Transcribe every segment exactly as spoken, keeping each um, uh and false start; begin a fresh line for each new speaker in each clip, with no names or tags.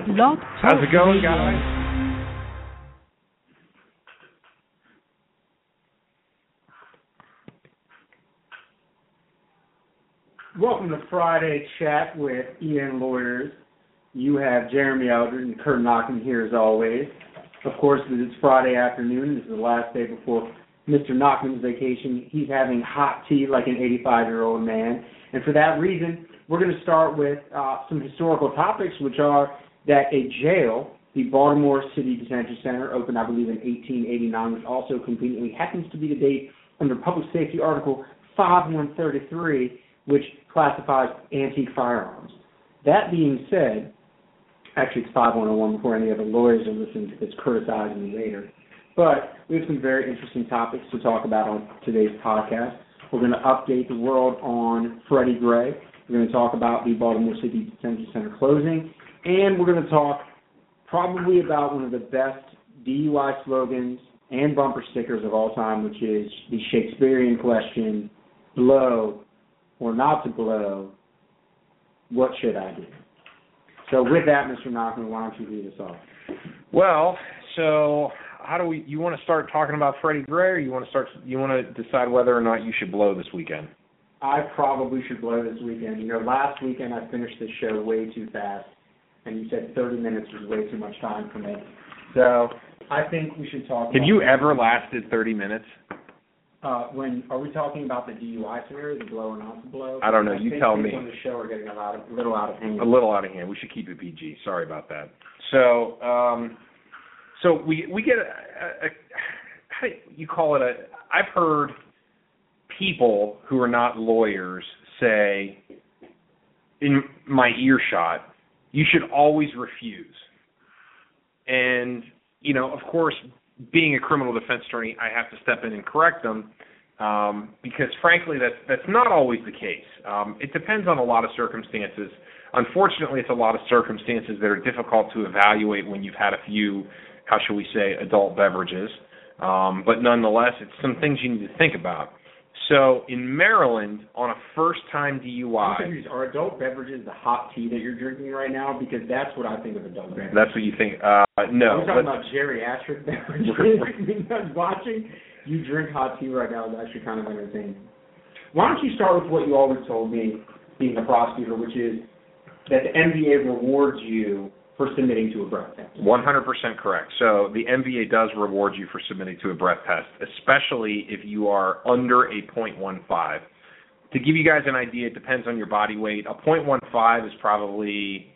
Blog
How's it going,
Radio.
guys?
Welcome to Friday Chat with Ian Lawyers. You have Jeremy Eldred and Kurt Knockham here as always. Of course, it's Friday afternoon. This is the last day before Mister Knockham's vacation. He's having hot tea like an eighty-five-year-old man. And for that reason, we're going to start with uh, some historical topics, which are that a jail, the Baltimore City Detention Center, opened, I believe, in eighteen eighty-nine, which also conveniently happens to be the date under Public Safety Article five one thirty-three, which classifies antique firearms. That being said, actually it's five one oh one before any of the lawyers are listening to this criticizing me later, but we have some very interesting topics to talk about on today's podcast. We're going to update the world on Freddie Gray. We're going to talk about the Baltimore City Detention Center closing, and we're going to talk probably about one of the best D U I slogans and bumper stickers of all time, which is the Shakespearean question, blow or not to blow, what should I do? So with that, Mister Knockham, why don't you lead us off?
Well, so how do we? You want to start talking about Freddie Gray, or you want to start? You want to decide whether or not you should blow this weekend?
I probably should blow this weekend. You know, last weekend I finished the show way too fast, and you said thirty minutes was way too much time for me. So I think we should talk.
Have
about
you ever lasted thirty minutes?
Uh, when are we talking about the D U I scenario, the blow or not to blow?
I don't know.
I
You
think
tell
people
me.
on the show are getting a, lot of, a little out of hand.
A little out of hand. We should keep it P G. Sorry about that. So, um, so we we get a, a, a how do you call it a? I've heard people who are not lawyers say in my earshot, you should always refuse. And you know, of course, being a criminal defense attorney, I have to step in and correct them um, because, frankly, that's that's not always the case. Um, it depends on a lot of circumstances. Unfortunately, it's a lot of circumstances that are difficult to evaluate when you've had a few, how shall we say, adult beverages. Um, but nonetheless, it's some things you need to think about. So in Maryland, on a first-time D U I...
Are adult beverages the hot tea that you're drinking right now? Because that's what I think of adult beverages.
That's what you think? Uh, no.
We're talking about geriatric beverages. I was watching you drink hot tea right now is actually kind of entertaining. Why don't you start with what you always told me, being a prosecutor, which is that the M V A rewards you for submitting to a breath test.
one hundred percent correct. So the M V A does reward you for submitting to a breath test, especially if you are under a point one five. To give you guys an idea, it depends on your body weight. A point one five is probably,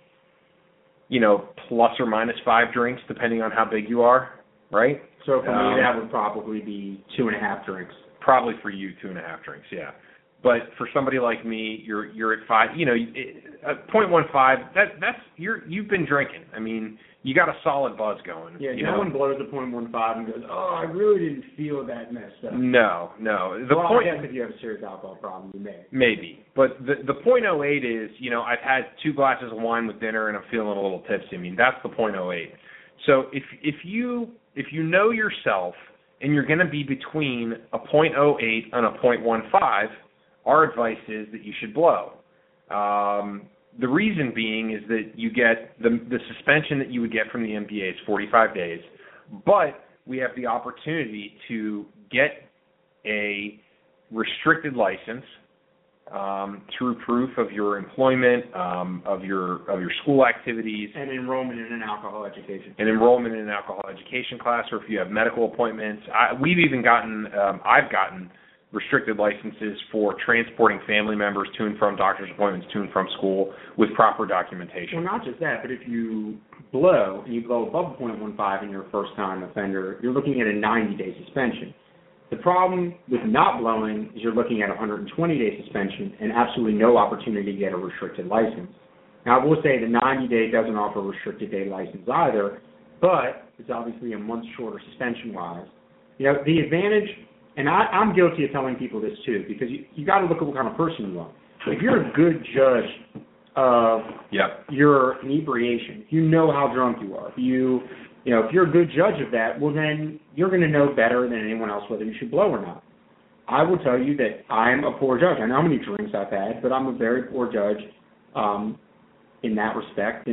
you know, plus or minus five drinks, depending on how big you are, right?
So for
um,
me, that would probably be two and a half drinks.
Probably for you, two and a half drinks, yeah. But for somebody like me, you're you're at five. You know, a point one five. That that's you're you've been drinking. I mean, you got a solid buzz going.
Yeah,
you
no
know?
one blows a point one five and goes, "Oh, I really didn't feel that messed up."
No, no. The
well,
point,
I guess if you have a serious alcohol problem, you may.
Maybe, but the the point oh eight is, you know, I've had two glasses of wine with dinner and I'm feeling a little tipsy. I mean, that's the point oh eight. So if if you if you know yourself and you're going to be between a point oh eight and a point one five. Our advice is that you should blow. Um, the reason being is that you get the, the suspension that you would get from the M V A is forty-five days, but we have the opportunity to get a restricted license um, through proof of your employment, um, of your of your school activities,
and enrollment in an alcohol education,
and enrollment in an alcohol education class, or if you have medical appointments. I, we've even gotten, um, I've gotten. restricted licenses for transporting family members to and from doctor's appointments, to and from school, with proper documentation.
Well, not just that, but if you blow, and you blow above point one five and you're a first-time offender, you're looking at a ninety-day suspension. The problem with not blowing is you're looking at a one hundred twenty-day suspension and absolutely no opportunity to get a restricted license. Now, I will say the ninety-day doesn't offer a restricted day license either, but it's obviously a month shorter suspension-wise. You know, the advantage... And I, I'm guilty of telling people this too, because you, you got to look at what kind of person you are. So if you're a good judge of
yep.
your inebriation, if you know how drunk you are, if you, you know, if you're a good judge of that, well then you're going to know better than anyone else whether you should blow or not. I will tell you that I'm a poor judge. I know how many drinks I've had, but I'm a very poor judge um, in that respect. And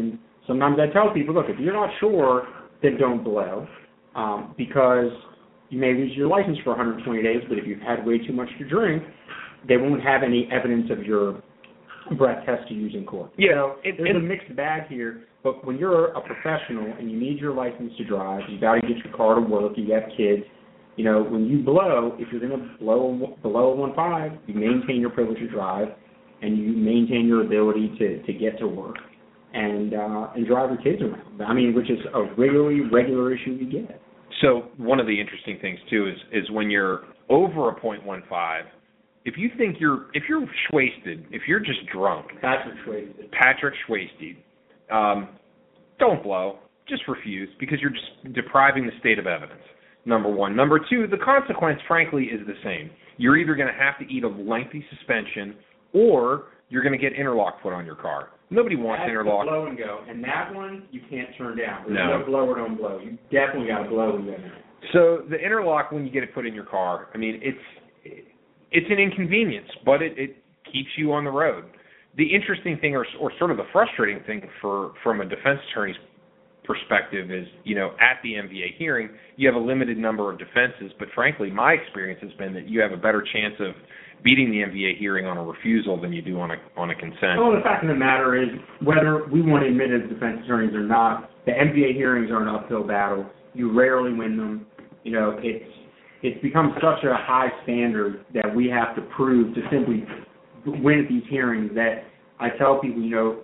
sometimes I tell people, look, if you're not sure, then don't blow, um, because you may lose your license for one hundred twenty days, but if you've had way too much to drink, they won't have any evidence of your breath test to use in court.
Yeah,
so
it,
there's
it,
a mixed bag here, but when you're a professional and you need your license to drive, you got to get your car to work, you have kids, you know, when you blow, if you're going to blow below one point five, you maintain your privilege to drive, and you maintain your ability to, to get to work and uh, and drive your kids around. I mean, which is a really regular issue you get.
So one of the interesting things too is is when you're over a point one five, if you think you're if you're wasted, if you're just drunk,
Patrick Swayze.
Patrick Swayze, um, don't blow. Just refuse, because you're just depriving the state of evidence. Number one. Number two, the consequence, frankly, is the same. You're either going to have to eat a lengthy suspension, or you're going to get interlock put on your car. Nobody wants
That's
interlock.
The blow and go, and that one you can't turn down. There's
No.
no blow or don't blow. You definitely got to blow when you get in.
So the interlock, when you get it put in your car, I mean, it's it's an inconvenience, but it, it keeps you on the road. The interesting thing, or, or sort of the frustrating thing for from a defense attorney's perspective is, you know, at the M V A hearing, you have a limited number of defenses, but frankly, my experience has been that you have a better chance of beating the M V A hearing on a refusal than you do on a on a consent.
Well, the fact of the matter is, whether we want to admit it as defense attorneys or not, the M V A hearings are an uphill battle. You rarely win them. You know, it's it's become such a high standard that we have to prove to simply win at these hearings that I tell people, you know,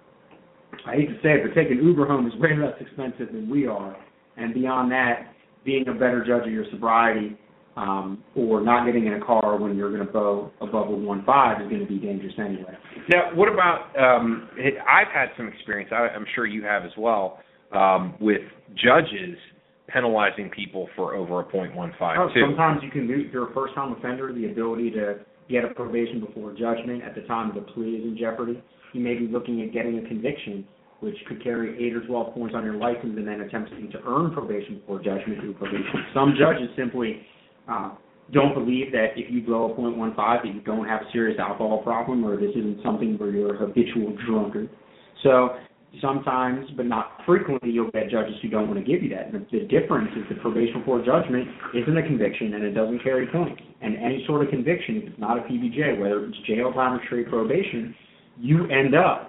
I hate to say it, but taking Uber home is way less expensive than we are. And beyond that, being a better judge of your sobriety um, or not getting in a car when you're going to blow above a one point five is going to be dangerous anyway.
Now, what about, um, I've had some experience, I, I'm sure you have as well, um, with judges penalizing people for over a point one five,
oh,
too.
Sometimes you can lose, if you're a first-time offender, the ability to get a probation before judgment at the time of the plea is in jeopardy. You may be looking at getting a conviction, which could carry eight or twelve points on your license, and then attempting to earn probation before judgment through probation. Some judges simply uh, don't believe that if you blow a point one five that you don't have a serious alcohol problem, or this isn't something where you're a habitual drunkard. So sometimes, but not frequently, you'll get judges who don't want to give you that. And the difference is the probation before judgment isn't a conviction, and it doesn't carry points. And any sort of conviction, if it's not a P B J, whether it's jail time or straight probation, you end up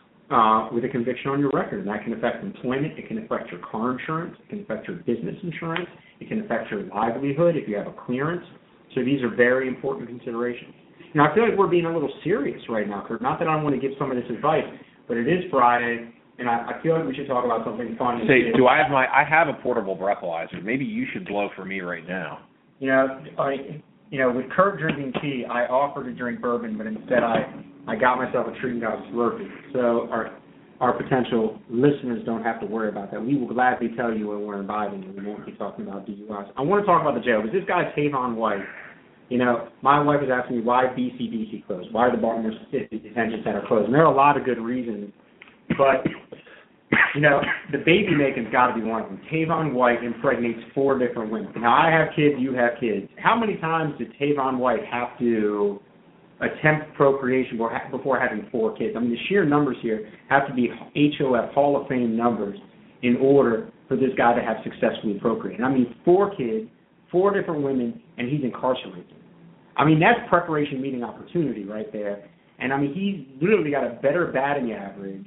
uh, with a conviction on your record. And that can affect employment. It can affect your car insurance. It can affect your business insurance. It can affect your livelihood if you have a clearance. So these are very important considerations. Now, I feel like we're being a little serious right now, Kurt. Not that I want to give some of this advice, but it is Friday, and I, I feel like we should talk about something fun.
Say, do I have my? I have a portable breathalyzer. Maybe you should blow for me right now.
You know, I, you know, with Kurt drinking tea, I offered to drink bourbon, but instead I, I got myself a treat and I was slurping. So our our potential listeners don't have to worry about that. We will gladly tell you when we're imbibing, and we won't be talking about D U Is. I want to talk about the jail, because this guy Tavon White. You know, my wife is asking me why B C D C closed, why the Baltimore City Detention Center closed, and there are a lot of good reasons. But, you know, the baby making's got to be one of them. Tavon White impregnates four different women. Now, I have kids, you have kids. How many times did Tavon White have to attempt procreation before having four kids? I mean, the sheer numbers here have to be H O F, Hall of Fame numbers, in order for this guy to have successfully procreated. I mean, four kids, four different women, and he's incarcerated. I mean, that's preparation meeting opportunity right there. And, I mean, he's literally got a better batting average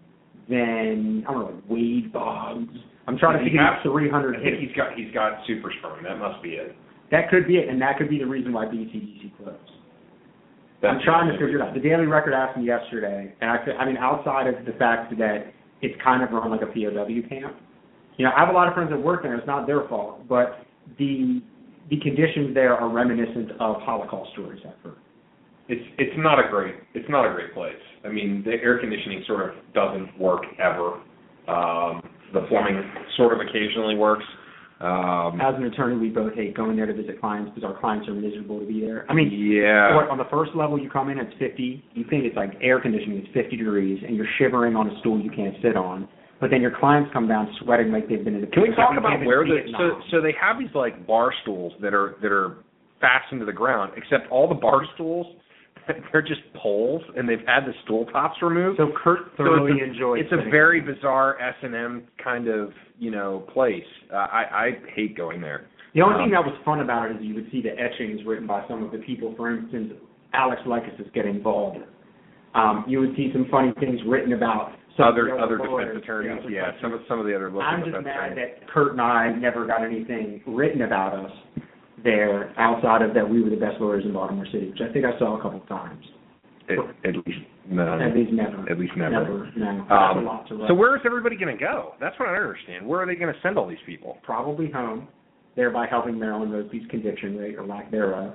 than, I don't know, Wade Boggs. I'm trying to think of three hundred
I think
hits.
he's got he's got super sperm. That must be it.
That could be it, and that could be the reason why B C D C closed.
That's
I'm trying to figure it out. The Daily Record asked me yesterday, and I, I mean, outside of the fact that it's kind of run like a P O W camp, you know, I have a lot of friends that work there. It's not their fault, but the the conditions there are reminiscent of Holocaust stories I've heard.
It's it's not a great it's not a great place. I mean, the air conditioning sort of doesn't work ever. Um, the plumbing sort of occasionally works. Um,
As an attorney, we both hate going there to visit clients because our clients are miserable to be there. I mean,
yeah.
what, on the first level, you come in, it's fifty. You think it's like air conditioning, it's fifty degrees, and you're shivering on a stool you can't sit on. But then your clients come down sweating like they've been in the.
Can we talk about where the so so they have these like bar stools that are that are fastened to the ground, except all the bar stools they're just poles, and they've had the stool tops removed.
So Kurt thoroughly
so it's a,
enjoys.
It's a very bizarre S and M kind of you know place. Uh, I I hate going there.
The only
um,
thing that was fun about it is you would see the etchings written by some of the people. For instance, Alex Lekis is getting involved. Um, you would see some funny things written about some
other
of the
other
lawyers.
defense attorneys.
Yeah,
Yeah, some of some of the other local
I'm just
defense
mad
attorneys.
that Kurt and I never got anything written about us there outside of that we were the best lawyers in Baltimore City, which I think I saw a couple of times.
At, at least no.
At least never.
At least never.
Never. No.
Um,
That's a lot to write.
so where is everybody going to go? That's what I don't understand. Where are they going to send all these people?
Probably home, thereby helping Maryland Mosby's conviction rate or lack thereof.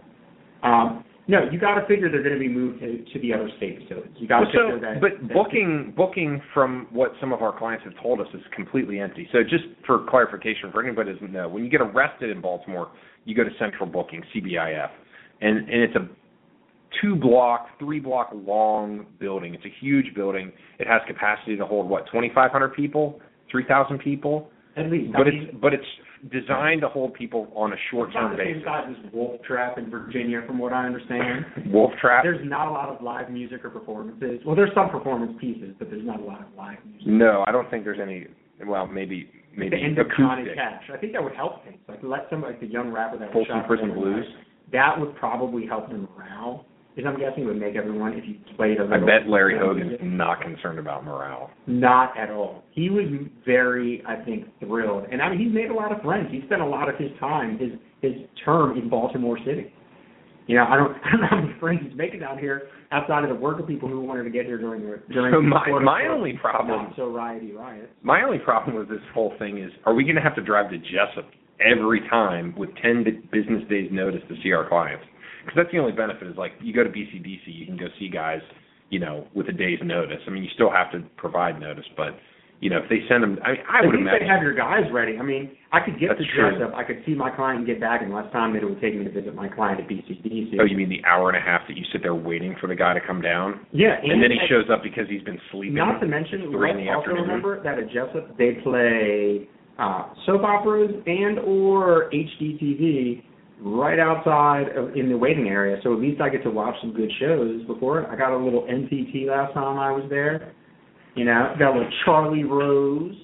Um, no, you got to figure they're going to be moved to, to the other state facilities. You got to
well,
figure
so,
that.
But
that
booking booking from what some of our clients have told us is completely empty. So just for clarification, for anybody who doesn't know, when you get arrested in Baltimore, you go to Central Booking, C B I F, and and it's a two block, three block long building. It's a huge building. It has capacity to hold what, twenty-five hundred people, three thousand people.
At least,
but
I
it's
mean,
but it's designed to hold people on a short term basis.
It's not the same size as Wolf Trap in Virginia, from what I understand.
Wolf Trap.
There's not a lot of live music or performances. Well, there's some performance pieces, but there's not a lot of live music.
No, I don't think there's any. Well, maybe maybe
the end of Johnny
acoustic.
Cash. I think that would help things. Like let some like the young rapper that was
Folsom
shot
Prison
in
Blues.
That would probably help the morale. Because I'm guessing it would make everyone, if you played a
I
little.
bet Larry Hogan's not concerned about morale.
Not at all. He was very, I think, thrilled. And I mean, he's made a lot of friends. He spent a lot of his time, his his term in Baltimore City. You know, I don't, I don't know how many friends he's making down here outside of the worker people who wanted to get here during the during
So
the
my
quote,
my
unquote,
only problem
not so riotty riots.
my only problem with this whole thing is, are we going to have to drive to Jessup every time with ten business days notice to see our clients? Because that's the only benefit is, like, you go to B C D C, you can go see guys, you know, with a day's notice. I mean, you still have to provide notice, but, you know, if they send them, I mean, I
At
would
least
imagine.
they have your guys ready. I mean, I could get
That's
to
true.
Jessup. I could see my client and get back in less time than it would take me to visit my client at B C D C.
Oh, you mean the hour and a half that you sit there waiting for the guy to come down?
Yeah.
And, then he
and,
shows up because he's been sleeping.
Not to mention,
three in the
let's also
afternoon.
remember that at Jessup they play uh, soap operas and or H D T V right outside of, in the waiting area. So at least I get to watch some good shows before. I got a little N T T last time I was there. You know, got a little Charlie Rose.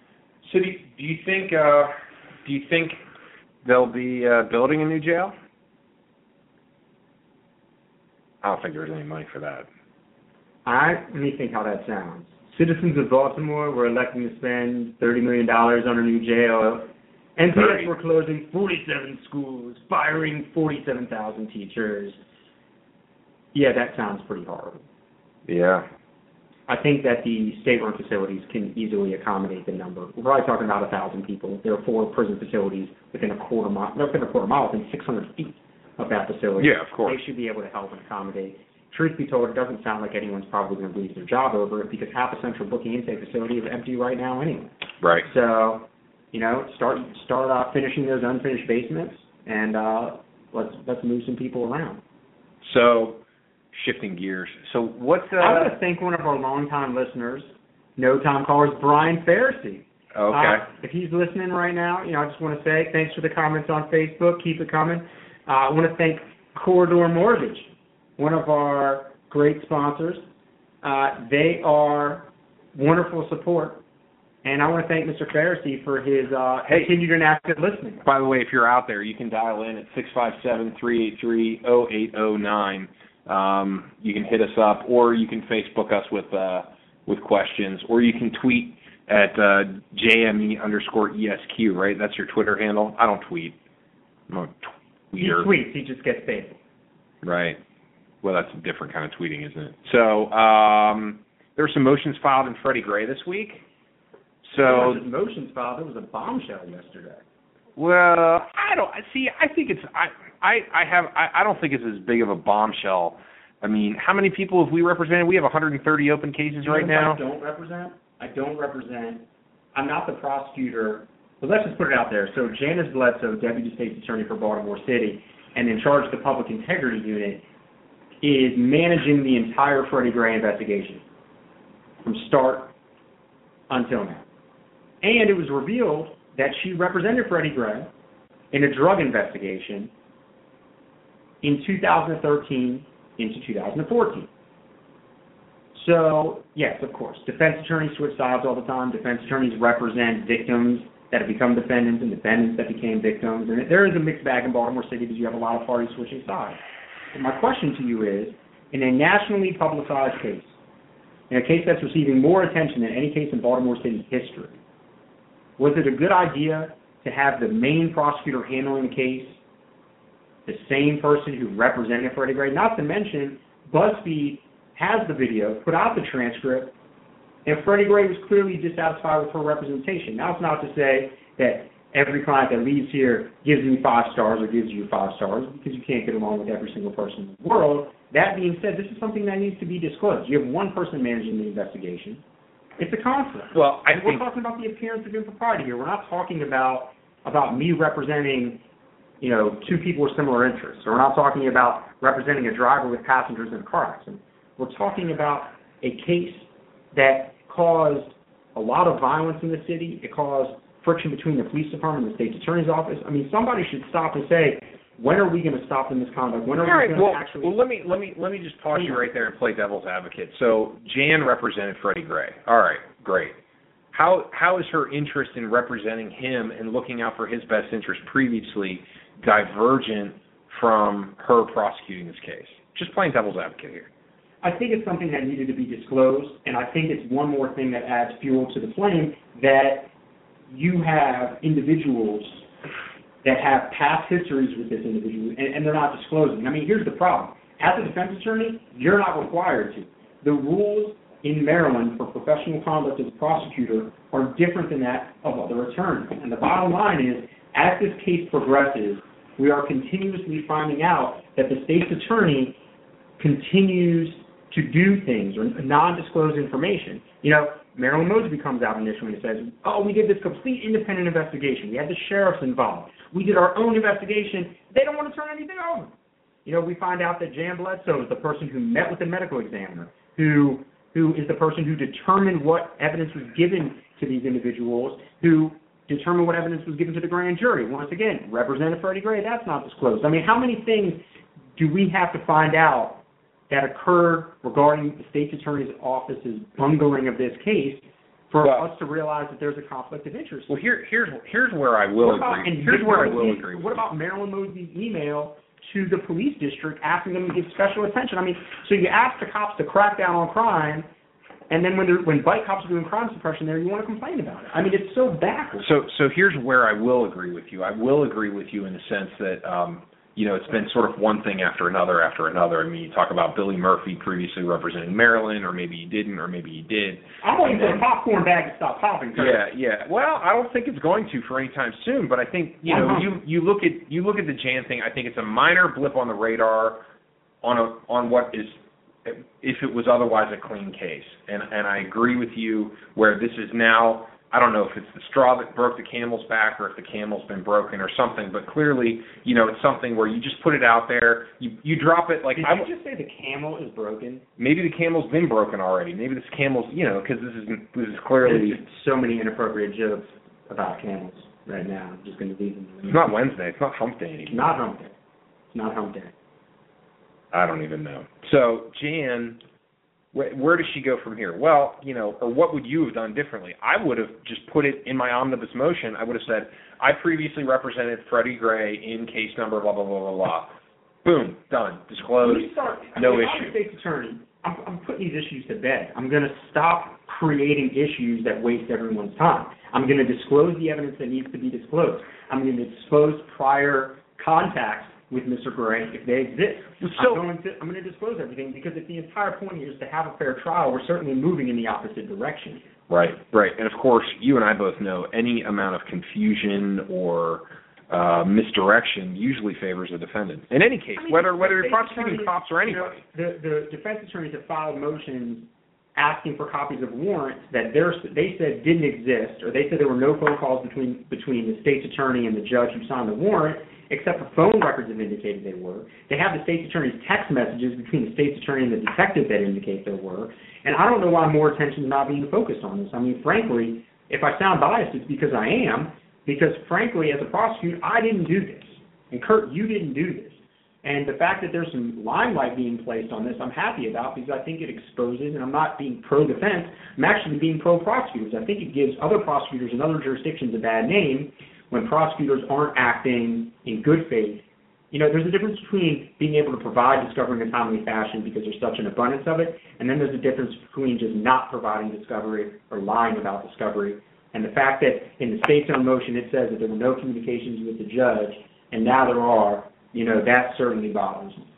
So do you, do you think uh, do you think they'll be uh, building a new jail? I don't think there's any money for that.
I let me think how that sounds. Citizens of Baltimore were electing to spend thirty million dollars on a new jail. N P S were closing forty-seven schools, firing forty-seven thousand teachers. Yeah, that sounds pretty horrible.
Yeah.
I think that the state-run facilities can easily accommodate the number. We're probably talking about a thousand people. There are four prison facilities within a quarter mile, not within a quarter mile, within six hundred feet of that facility.
Yeah, of course.
They should be able to help and accommodate. Truth be told, it doesn't sound like anyone's probably going to lose their job over it because half a central booking intake facility is empty right now anyway.
Right.
So, you know, start start uh, finishing those unfinished basements, and uh, let's let's move some people around.
So, shifting gears. So, what's uh?
I want to thank one of our longtime listeners, no-time callers, Brian Pharisee.
Okay.
Uh, if he's listening right now, you know, I just want to say thanks for the comments on Facebook. Keep it coming. Uh, I want to thank Corridor Mortgage, one of our great sponsors. Uh, they are wonderful support. And I want to thank Mister Pharisee for his uh,
Hey.
continued and active listening.
By the way, if you're out there, you can dial in at six five seven, three eight three, zero eight zero nine. Um, you can hit us up, or you can Facebook us with uh, with questions, or you can tweet at uh, J M E underscore E S Q, right? That's your Twitter handle. I don't tweet. I'm a
He
tweeter.
tweets. He just gets paid.
Right. Well, that's a different kind of tweeting, isn't it? So um, there were some motions filed in Freddie Gray this week. So,
There was motions filed. There was a bombshell yesterday.
well, I don't see. I think it's. I. I. I have. I, I don't think it's as big of a bombshell. I mean, how many people have we represented? We have one hundred thirty open cases
You
right
know
now.
what I don't represent. I don't represent. I'm not the prosecutor. But let's just put it out there. So Janice Bledsoe, Deputy State's Attorney for Baltimore City, and in charge of the Public Integrity Unit, is managing the entire Freddie Gray investigation from start until now. And it was revealed that she represented Freddie Gray in a drug investigation in two thousand thirteen into two thousand fourteen. So, yes, of course, defense attorneys switch sides all the time. Defense attorneys represent victims that have become defendants and defendants that became victims. And there is a mixed bag in Baltimore City because you have a lot of parties switching sides. And my question to you is, in a nationally publicized case, in a case that's receiving more attention than any case in Baltimore City history, was it a good idea to have the main prosecutor handling the case the same person who represented Freddie Gray? Not to mention, BuzzFeed has the video, put out the transcript, and Freddie Gray was clearly dissatisfied with her representation. Now, it's not to say that every client that leaves here gives me five stars or gives you five stars, because you can't get along with every single person in the world. That being said, this is something that needs to be disclosed. You have one person managing the investigation. It's a conflict.
Well, I
and
think...
We're talking about the appearance of impropriety here. We're not talking about about me representing, you know, two people with similar interests. Or we're not talking about representing a driver with passengers in a car accident. We're talking about a case that caused a lot of violence in the city. It caused friction between the police department and the state's attorney's office. I mean, somebody should stop and say, when are we going to stop the misconduct? When are
All
we
right,
going
well,
to actually...
Well, let me, let, me, let me just pause you right there and play devil's advocate. So Jan represented Freddie Gray. All right, great. How How is her interest in representing him and looking out for his best interest previously divergent from her prosecuting this case? Just playing devil's advocate here.
I think it's something that needed to be disclosed, and I think it's one more thing that adds fuel to the flame, that you have individuals that have past histories with this individual, and, and they're not disclosing. I mean, here's the problem. As a defense attorney, you're not required to. The rules in Maryland for professional conduct as a prosecutor are different than that of other attorneys. And the bottom line is, as this case progresses, we are continuously finding out that the state's attorney continues to do things or non-disclosed information. You know, Marilyn Mosby comes out initially and says, oh, we did this complete independent investigation. We had the sheriffs involved. We did our own investigation. They don't want to turn anything over. You know, we find out that Jan Bledsoe is the person who met with the medical examiner, who who is the person who determined what evidence was given to these individuals, who determined what evidence was given to the grand jury. Once again, Representative Freddie Gray, that's not disclosed. I mean, how many things do we have to find out that occurred regarding the state's attorney's office's bungling of this case for well, us to realize that there's a conflict of interest?
Well, here, here's here's where I will
about,
agree. Here's where I will
he,
agree.
What about Marilyn Mosby's email to the police district asking them to give special attention? I mean, so you ask the cops to crack down on crime, and then when when bike cops are doing crime suppression there, you want to complain about it. I mean, it's so backwards.
So, so here's where I will agree with you. I will agree with you in the sense that, um, you know, it's been sort of one thing after another after another. I mean, you talk about Billy Murphy previously representing Maryland, or maybe he didn't, or maybe he did.
I'm waiting for the popcorn bag to stop popping. Kurt.
Yeah, yeah. Well, I don't think it's going to for any time soon. But I think you know, uh-huh. you you look at you look at the Jan thing. I think it's a minor blip on the radar on a on what is, if it was otherwise a clean case. And and I agree with you where this is now. I don't know if it's the straw that broke the camel's back or if the camel's been broken or something, but clearly, you know, it's something where you just put it out there, you you drop it like...
Did
I
you just say the camel is broken?
Maybe the camel's been broken already. Maybe this camel's, you know, because this is, this is clearly...
There's so many inappropriate jokes about camels right now. I'm just going to leave them.
It's not Wednesday. It's not hump day anymore.
Not hump day. It's not hump day.
I don't even know. So, Jan... Where, where does she go from here? Well, you know, or what would you have done differently? I would have just put it in my omnibus motion. I would have said, I previously represented Freddie Gray in case number blah, blah, blah, blah, blah. Boom, done, disclosed,
start,
no
I mean,
issue.
I'm a state's attorney. I'm, I'm putting these issues to bed. I'm going to stop creating issues that waste everyone's time. I'm going to disclose the evidence that needs to be disclosed. I'm going to disclose prior contacts with Mister Gray if they exist. So, I'm, going to, I'm going to disclose everything because if the entire point here is to have a fair trial, we're certainly moving in the opposite direction.
Right, right. And, of course, you and I both know any amount of confusion or uh, misdirection usually favors the defendant. In any case, I mean, whether whether you're prosecuting cops or anybody.
You know, the, the defense attorneys have filed motions asking for copies of warrants that they said didn't exist, or they said there were no phone calls between between the state's attorney and the judge who signed the warrant, except for phone records that indicated they were. They have the state's attorney's text messages between the state's attorney and the detective that indicate there were. And I don't know why more attention is not being focused on this. I mean, frankly, if I sound biased, it's because I am, because frankly, as a prosecutor, I didn't do this. And Kurt, you didn't do this. And the fact that there's some limelight being placed on this, I'm happy about because I think it exposes, and I'm not being pro-defense, I'm actually being pro-prosecutors. I think it gives other prosecutors in other jurisdictions a bad name when prosecutors aren't acting in good faith. You know, there's a difference between being able to provide discovery in a timely fashion because there's such an abundance of it, and then there's a difference between just not providing discovery or lying about discovery. And the fact that in the state's own motion it says that there were no communications with the judge, and now there are, you know, that certainly bothers me.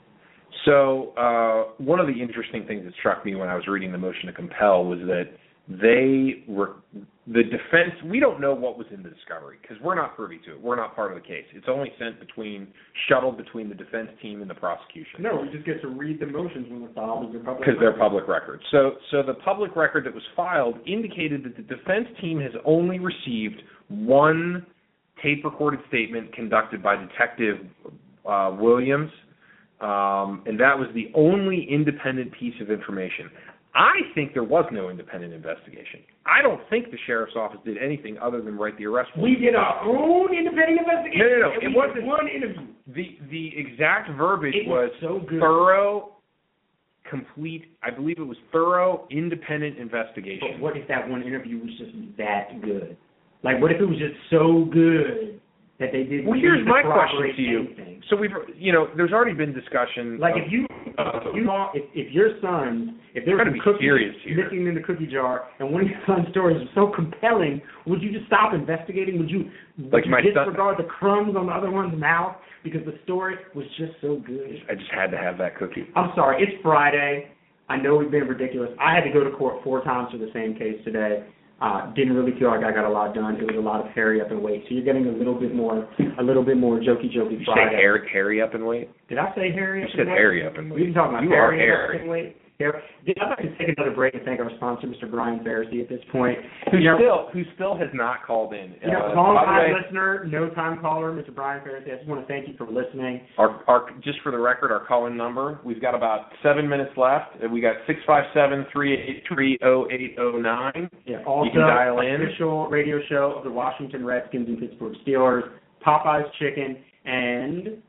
So uh, one of the interesting things that struck me when I was reading the motion to compel was that they were, the defense, we don't know what was in the discovery because we're not privy to it. We're not part of the case. It's only sent between, shuttled between the defense team and the prosecution.
No, we just get to read the motions when they're filed as they're public
because they're public records. So, so the public record that was filed indicated that the defense team has only received one tape-recorded statement conducted by Detective uh, Williams, um, and that was the only independent piece of information. I think there was no independent investigation. I don't think the sheriff's office did anything other than write the arrest warrant.
We did our own independent investigation.
No, no, no. It
we
wasn't
one interview.
The the exact verbiage
it was,
was
so good.
thorough, complete. I believe it was thorough, independent investigation.
But what if that one interview was just that good? Like, what if it was just so good that they didn't?
Well, here's my question to you.
Anything?
So we've, you know, there's already been discussion.
Like
of,
if you,
uh,
if you, if, if your son, if there was some cookies missing in the cookie jar, and one of your son's stories was so compelling, would you just stop investigating? Would you, would
like
you
my
disregard
son,
the crumbs on the other one's mouth because the story was just so good?
I just had to have that cookie.
I'm sorry, it's Friday. I know we've been ridiculous. I had to go to court four times for the same case today. Uh, didn't really feel like I got a lot done. It was a lot of hurry up and wait. So you're getting a little bit more, a little bit more jokey jokey.
You
Friday.
say hurry, hurry up and wait?
Did I say hurry up
you
and wait?
You said hurry up and wait.
We've been talking about
you
hurry
are
up and wait. I'd like to take another break and thank our sponsor, Mister Brian Pharisee, at this point.
Who
you know,
still who still has not called in.
You know,
uh,
long-time listener, no-time caller, Mister Brian Pharisee. I just want to thank you for listening.
Our, our, just for the record, our call-in number, we've got about seven minutes left. We got six five seven, three eight three, zero eight zero nine.
Yeah, also,
you can dial in.
Official radio show of the Washington Redskins and Pittsburgh Steelers, Popeye's Chicken, and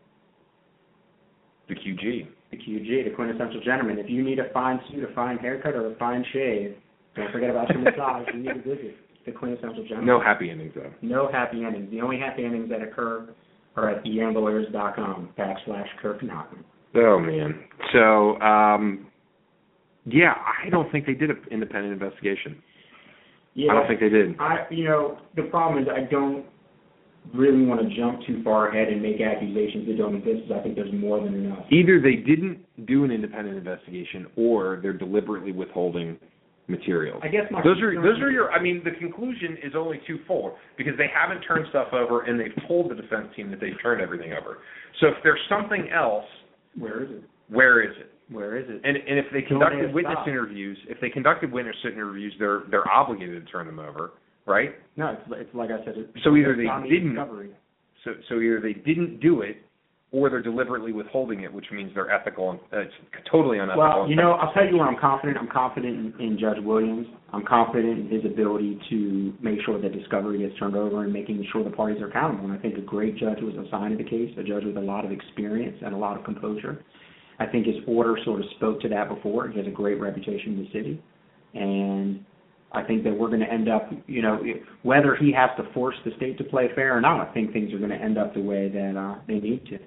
the Q G.
The Q G, the quintessential gentleman. If you need a fine suit, a fine haircut, or a fine shave, don't forget about your massage. You need to visit the quintessential gentleman.
No happy endings, though.
No happy endings. The only happy endings that occur are at e n lawyers dot com backslash Kirk Nachman.
Oh, man. So, um, yeah, I don't think they did an independent investigation.
Yeah,
I don't think they did.
I, you know, the problem is I don't really want to jump too far ahead and make accusations that don't exist. I think there's more than enough.
Either they didn't do an independent investigation, or they're deliberately withholding materials.
I guess my
those are those are your. I mean, the conclusion is only twofold because they haven't turned stuff over, and they've told the defense team that they've turned everything over. So if there's something else,
where is it?
Where is it?
Where is it?
And and if they conducted witness interviews, if they conducted witness interviews, they're they're obligated to turn them over. Right?
No, it's, it's like I said. It's,
so either they didn't.
Discovery.
So so either they didn't do it, or they're deliberately withholding it, which means they're ethical and uh, it's totally unethical.
Well, you know, I'll tell you where I'm confident. I'm confident in, in Judge Williams. I'm confident in his ability to make sure that discovery gets turned over and making sure the parties are accountable. And I think a great judge was assigned to the case, a judge with a lot of experience and a lot of composure. I think his order sort of spoke to that before. He has a great reputation in the city, and I think that we're going to end up, you know, whether he has to force the state to play fair or not, I think things are going to end up the way that uh, they need to.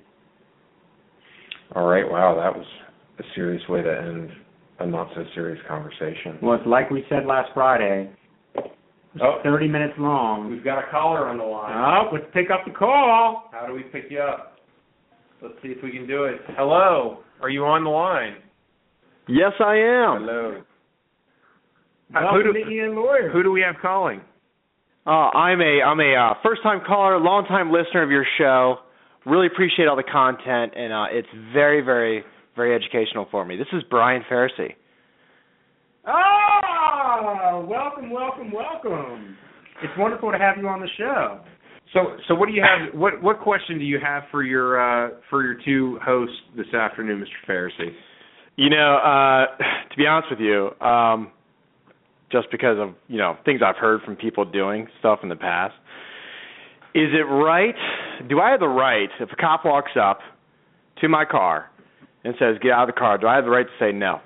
All right. Wow, that was a serious way to end a not-so-serious conversation.
Well, it's like we said last Friday. Oh, thirty minutes long.
We've got a caller on the line.
Oh, let's pick up the call.
How do we pick you up? Let's see if we can do it. Hello. Are you on the line?
Yes, I am.
Hello.
Welcome
who do,
to Ian Lawyer.
Who do we have calling?
Uh, I'm a I'm a uh, first-time caller, long-time listener of your show. Really appreciate all the content, and uh, it's very, very, very educational for me. This is Brian Pharisee.
Oh, welcome, welcome, welcome. It's wonderful to have you on the show.
So, so what do you have? What what question do you have for your uh, for your two hosts this afternoon, Mister Pharisee?
You know, uh, to be honest with you, um, just because of you know things I've heard from people doing stuff in the past, is it right? Do I have the right if a cop walks up to my car and says, get out of the car, do I have the right to say no?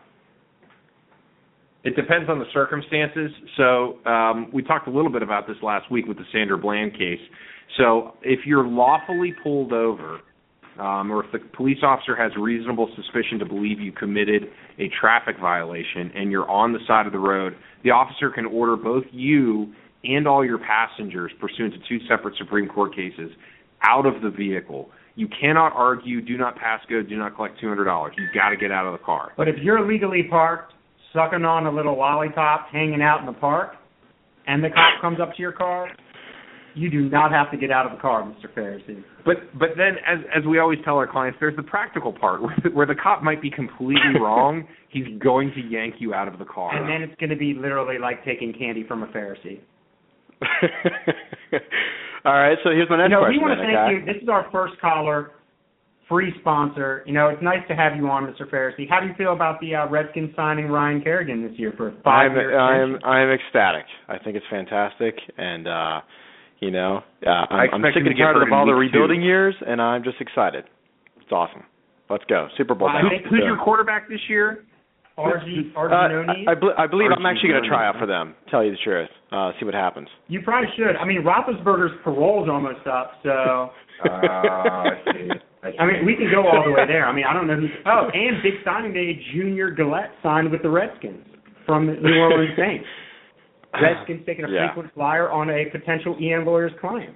It depends on the circumstances. So um, we talked a little bit about this last week with the Sandra Bland case. So if you're lawfully pulled over, um, or if the police officer has reasonable suspicion to believe you committed a traffic violation and you're on the side of the road, the officer can order both you and all your passengers, pursuant to two separate Supreme Court cases, out of the vehicle. You cannot argue, do not pass go, do not collect two hundred dollars. You've got to get out of the car.
But if you're legally parked, sucking on a little lollipop, hanging out in the park, and the cop comes up to your car, you do not have to get out of the car, Mister Pharisee.
But but then, as as we always tell our clients, there's the practical part where the, where the cop might be completely wrong. He's going to yank you out of the car.
And then it's going to be literally like taking candy from a Pharisee.
All right, so here's my next
you know,
question.
We want to
then,
thank
okay?
you. This is our first caller, free sponsor. You know, it's nice to have you on, Mister Pharisee. How do you feel about the uh, Redskins signing Ryan Kerrigan this year for a five-year
I'm,
extension?
I'm I'm ecstatic. I think it's fantastic, and uh, you know, uh, I'm, I'm
expect
sick
him to
and
get
tired
hurt
of all
in
the
week
rebuilding
two.
years, and I'm just excited. It's awesome. Let's go Super Bowl.
Well, I
Who,
think-
who's your quarterback this year?
R G
Uh,
Arginoni?
I, I, bel- I believe I'm
Archie
actually going to try
Vernon.
out for them. Tell you the truth. Uh, see what happens.
You probably should. I mean, Roethlisberger's parole's almost up, so...
Uh, I see. I, see.
I mean, we can go all the way there. I mean, I don't know who's... Oh, and big signing day, Junior Gillette signed with the Redskins from the New Orleans Saints. Redskins taking a
Yeah.
frequent flyer on a potential Ian Lawyer's client.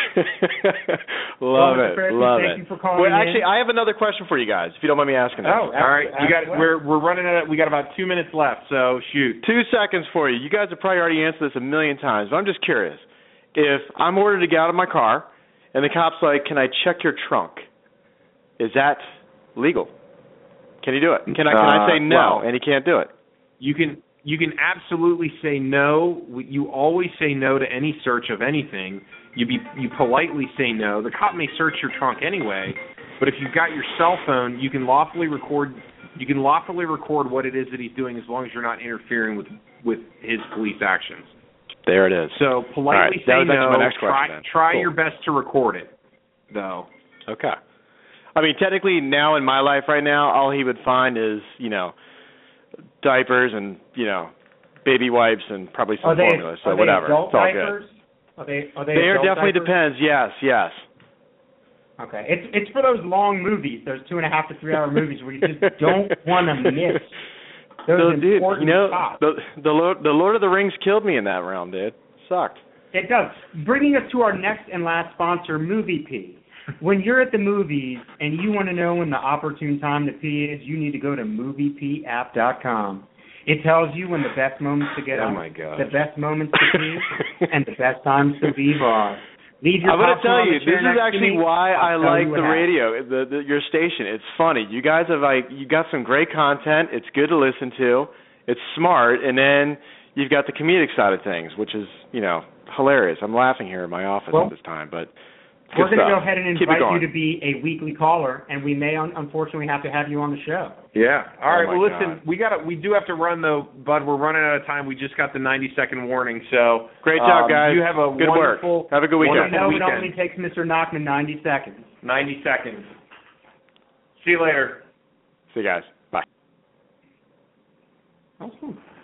love
Well,
it,
Mister Percy,
love
thank
it.
you for calling
Well,
in.
actually, I have another question for you guys, if you don't mind me asking. that.
Oh,
all right, you got.
Ask away.
We're we're running out. We got about two minutes left. So shoot.
Two seconds for you. You guys have probably already answered this a million times, but I'm just curious. If I'm ordered to get out of my car, and the cop's like, "Can I check your trunk?" Is that legal? Can he do it? Can I can I
Uh,
say no,
well-
and he can't do it?
You can you can absolutely say no. You always say no to any search of anything. You be you politely say no. The cop may search your trunk anyway, but if you've got your cell phone, you can lawfully record. You can lawfully record what it is that he's doing, as long as you're not interfering with with his police actions.
There it is.
So politely
All right, that
say
was actually
no.
my next
try
question then.
try
Cool.
your best to record it, though.
Okay. I mean, technically, now in my life right now, all he would find is, you know, diapers and, you know, baby wipes and probably some
Are they,
formula. So
are they
whatever.
adult
It's all
diapers?
good.
Are they, are they
There
adult
definitely
diapers?
depends. Yes, yes.
Okay. It's it's for those long movies, those two and a half to three hour movies where you just don't want to miss those
So, dude,
important
you know,
spots.
the the Lord, the Lord of the Rings killed me in that realm, dude. Sucked.
It does. Bringing us to our next and last sponsor, Movie P. When you're at the movies and you want to know when the opportune time to pee is, you need to go to movie p app dot com. It tells you when the best moments to get
Oh
up,
my God.
the best moments to pee, and the best times to leave are. Leave your
I'm going to
popcorn
tell
on
you,
the chair
this is
next to
actually
me.
why I
I'll tell
like
you
the
what happened.
radio, the, the your station. It's funny. You guys have like you got some great content. It's good to listen to. It's smart, and then you've got the comedic side of things, which is you know hilarious. I'm laughing here in my office
Well,
at this time, but
We're
good
going to
stuff.
go ahead and
Keep it
invite
going.
you to be a weekly caller, and we may un- unfortunately have to have you on the show.
Yeah. All right.
Oh my
well, listen,
God.
we got to we do have to run though, Bud. We're running out of time. We just got the ninety second warning. So
Great job,
um,
guys.
You have a
Good work.
wonderful.
Have a good
You
weekend.
Wonderful
know it
weekend.
only takes Mister Knockman ninety seconds.
ninety seconds. See you later.
See you guys. Bye.
Awesome.